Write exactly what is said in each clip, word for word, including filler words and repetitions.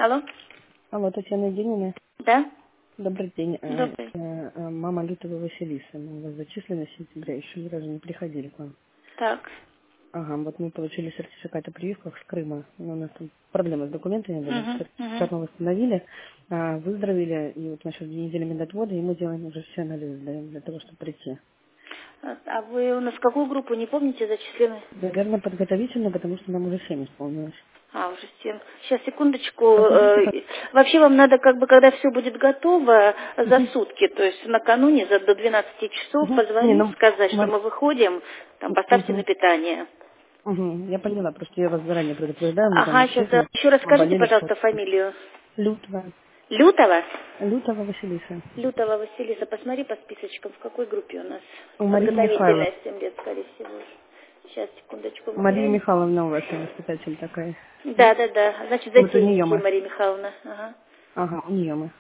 Алло. Алло, Татьяна Евгеньевна. Да? Добрый день. А, Добрый. э, э, Мама Лютова Василиса. Мы у вас зачислены в сентябре, еще ни разу не приходили к вам. Так. Ага, вот мы получили сертификат о прививках с Крыма. Но у нас там проблемы с документами были. Угу, угу. Сертификат мы восстановили, а, выздоровели, и вот насчет две недели медотвода, и мы делаем уже все анализы для, для того, чтобы прийти. А а вы у нас в какую группу, не помните, зачислены? Наверное, подготовительно, потому что нам уже семь исполнилось. А, уже семь. Сейчас, секундочку. Подождите, как... Э, Вообще вам надо, как бы, когда все будет готово, за Мгм, сутки, то есть накануне, за, до двенадцати часов мгм. Не, позвонить, ну, сказать, что мам- мы выходим, там, поставьте на мгм, питание. мгм. Я поняла, просто я вас заранее предупреждаю, мы там Ага, сейчас действительно еще раз скажите, болели. пожалуйста, фамилию. Лютова. Лютова? Лютова Василиса. Лютова Василиса, посмотри по списочкам, в какой группе у нас У Марии Михайловны. подготовительная, семь лет, скорее всего. Сейчас, секундочку, мы Мария глянем. Михайловна у вас воспитатель такая. Да? Да, да, да. Значит, Вот у нее затейники, мы. Мария Михайловна. Ага. Ага, у нее мы.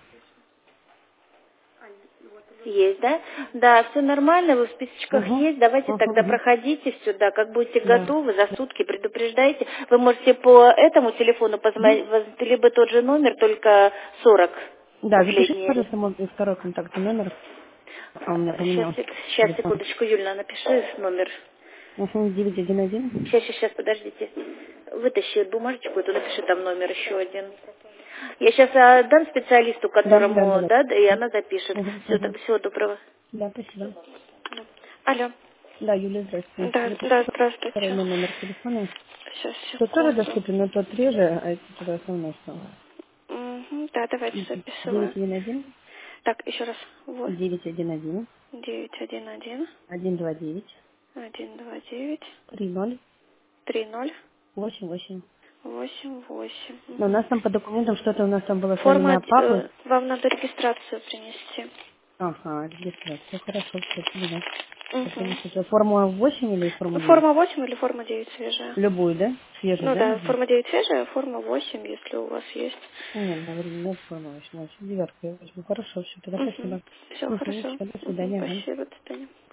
Есть, да? Да, все нормально, вы в списочках Угу. есть. Давайте Угу, тогда угу. проходите сюда. Как будете Да. готовы, за сутки предупреждайте. Вы можете по этому телефону Угу. позвонить, либо тот же номер, только сорок Да, запишите, последний. пожалуйста, мой второй контактный номер. А у меня Сейчас, поменялся сейчас, телефон. секундочку, Юльна, напиши номер. Угу, девять один один. Сейчас, сейчас, сейчас, подождите. Вытащи бумажечку, эту напиши там номер еще один. Я сейчас дам специалисту, Да, да, которому, да. да, да, и она запишет. Угу, Все, угу. тогда всего доброго. Да, спасибо. Алло. Да, Юлия, здравствуйте. Да, да, Запишите второй здравствуйте. мой номер телефона. Сейчас, Тот тоже секунду. доступен, но тот реже, а это туда основной стал. Мгм, да, давайте записываю. девять один один. Так, еще раз. Вот. девять один один. девять один один один два девять. один два девять три ноль три ноль восемь восемь. восемь восемь. Но у Мгм. нас там по документам что-то у нас там было Форма, фамилия папы. э, вам надо регистрацию принести. Ага, регистрация. Хорошо, все поняла. Я Угу. принесу. Форму восемь или форму девять? Форма восемь или форма девять свежая? Любую, да? Свежий, Ну да? да, Угу. форма девять свежая, форма восемь, если у вас есть. Нет, говорю, нет формы восемь. Девятку я возьму. Хорошо, все, тогда Угу. спасибо. Все Угу, хорошо. все, до Угу. свидания. Ага. Спасибо, до свидания.